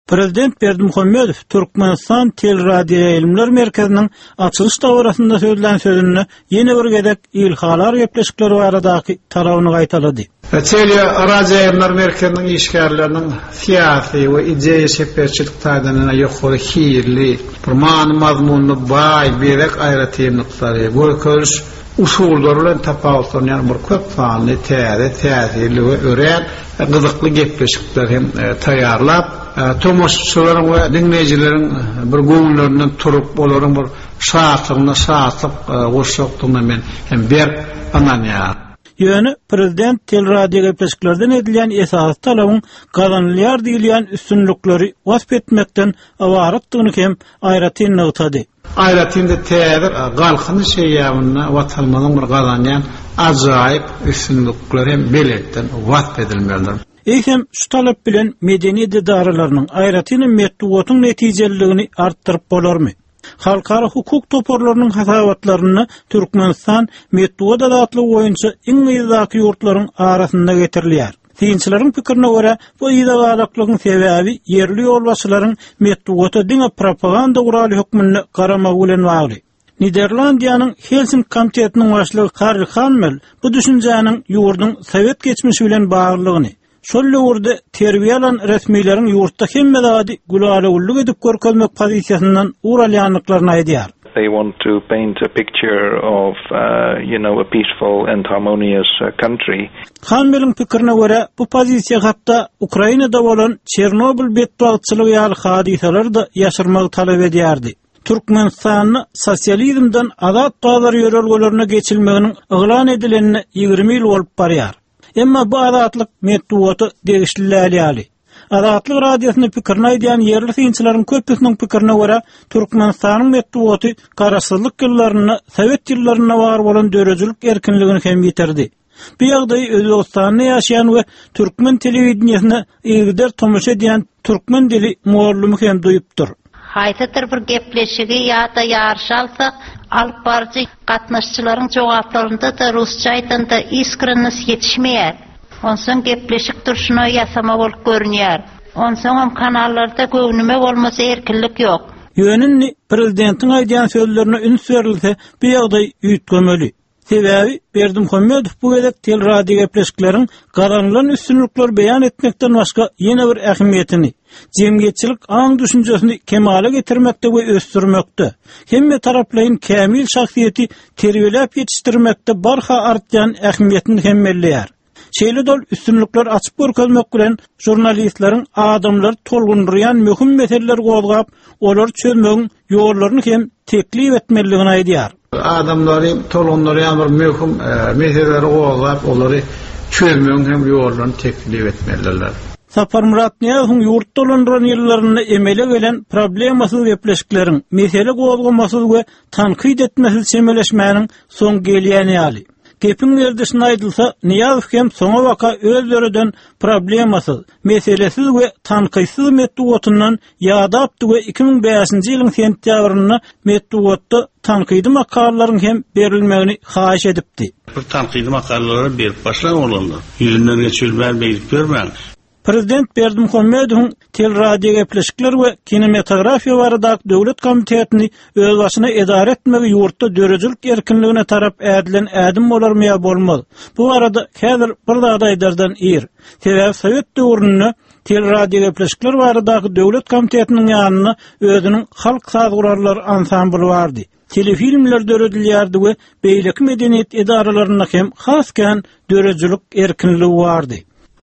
Prezident Berdimuhammedow Türkmenistan Teleradio Ilimler Merkezi'nin açılış davrasında söylenen sözünü yeni bir gedek ilhalar gepleşikleri baradaky talabyny gaýtalady. Teleradio Ilimler Merkezi'nin işgärlerinin siyasi we ideýa seferçilik taýdanyna ýokary hirli, bir mazmunly baý berek aýratymlyklary, görköz usullary bilen tapawutlanan bir köp sanly, täsirli we ören gyzykly gepleşikler hem taýarlap tomoşçuların we dinleýijilerin bir göňüllerinden turup olaryň bir şahatlygyna şahatlyk goşşokdygyna men hem ber ananya. Ýöne prezident teleradio gepleşiklerden edilen esas talabyň gazanylýar diýilen üstünlikleri wasp etmekden awaratdygyny hem aýratyn nagtady. Aýratynda täzir galkyny şeýýabyna watanmanyň bir gazanýan ajaýyp üstünlikleri hem beletden wasp edilmelidir. Eýsem şu talap bilen medeniýet idaralarynyň aýratyny metduwatyň netijeligini artdyryp bolarmy? Halkara hukuk toporlarynyň hasawatlaryny Türkmenistan metduwat adatlygy boýunça iň ýyzaki ýurtlaryň arasynda getirilýär. Dinçilerin pikirine göre bu ýyzagalakylygyň sebäbi yerli ýolbaşçylaryň metduwata diňe propaganda guraly hukmyny garamagy bilen bagly. Niderlandiýanyň Helsinki komitetiniň başlygy Karl Hanmel bu düşünjäniň ýurdun Sowet geçmişi bilen baglygyny, şol ýurda terbiýe alan resmiýlerin ýurtda hemme zady gülalyglyk edip görkezmek pozisiýasyndan uralýanlyklaryny aýdýar. They want to paint a picture of a peaceful and harmonious country. Hanmel'in pikirine göre bu pozisiýa hatda Ukrainada bolan Çernobil bedbagtçylygy ýaly hadiseleri da ýaşyrmagy talap edýärdi. Türkmenistanyň sosializmden azat dağlar ýörelgelerine geçilmeginiň yglan edilenine 20 ýyl bolup barýar. Emma bu azatlyk metduwaty degişliläýärli. Azatlyk radiosyny pikirine aýdýan yerli synçylaryň köpüsiniň pikirine görä Türkmenistanyň metduwaty garaşsyzlyk ýyllaryny, Sowet ýyllaryna bar bolan dörejilik erkinligini hem ýitirdi. Bu ýagdaý Özbegistanda ýaşaýan we türkmen telewizionyny ýygdyr tomoşa edýän türkmen dili muallimi hem duýupdyr. Haytadır bir gepleşigi ýa-da ýarşy alsak, alyp barjy gatnaşçylaryň jogaplarynda da rusça aýtanda iskrennes ýetişmeýär. Onsoň gepleşik durşuna ýasama bolup görünýär. Onsoň hem kanallarda göwnüme bolmasa erkinlik ýok. Ýönünni prezidentiň aýdýan sözlerine ün sürilse, bu ýagdaý üýtgemeli. Sebäbi Berdimuhammedow bu gedek teleradio gepleşikleriň garanylan üstünlikler beýan etmekden başga ýene bir ähmiýetini, jemgyýetçilik aň düşünjesini kemale getirmekde we ösdürmekde, hemme taraplaryň kämil şahsiýeti terbiýelep ýetişdirmekde barha artýan ähmiýetini hem belleýär. Şeýle dol üstünlikler açyp görkezmek bilen jurnalistleriň adamlary tolgundurýan möhüm meseleler gozgap, olar çözmegiň ýollaryny hem teklip etmeligini aýdýar. Adamlary tolgundurýan bir möhüm meseleleri gozgap, olary çözmegiň hem ýollaryny teklip etmeliler. Sapar Murat Niýazowyň ýurt dolandyran ýyllaryny emele gelen problemasyz gepleşikleriň, mesele gozgamasyz we tanqid etmesiz semeleşmäniň soň gelýäni ýaly. Gepin ýerdesine aýdylsa, Niýazow hem soňa waka özlerinden problemasyz, meselesiz we tanqidsiz metduwatyndan ýadapdy we 2005-nji ýylyň sentýabryna metduwatda tanqidi makalaryň hem berilmegini haýyş edipdi. Bir tanqidi makalary berip başlan bolanda. Ýüzünden geçilmän beýip görmäň. Prezident Berdimuhammedowyň teleradio gepleşikler we kinematografiýa baradaky döwlet komitetini öz başyna edare etmegi ýurtda dörejilik erkinligine tarap ädilen ädim bolarmya bolmaz. Bu arada häzir bir dagdaýlardan ir. Sebäbi Sowet döwründe teleradio gepleşikler baradaky döwlet komitetiniň ýanyna özüniň halk sagyrarlary ansambly bardy. Telefilmler döredilýärdi we beýleki medeniýet idaralaryna hem hasken dörejilik erkinligi bardy.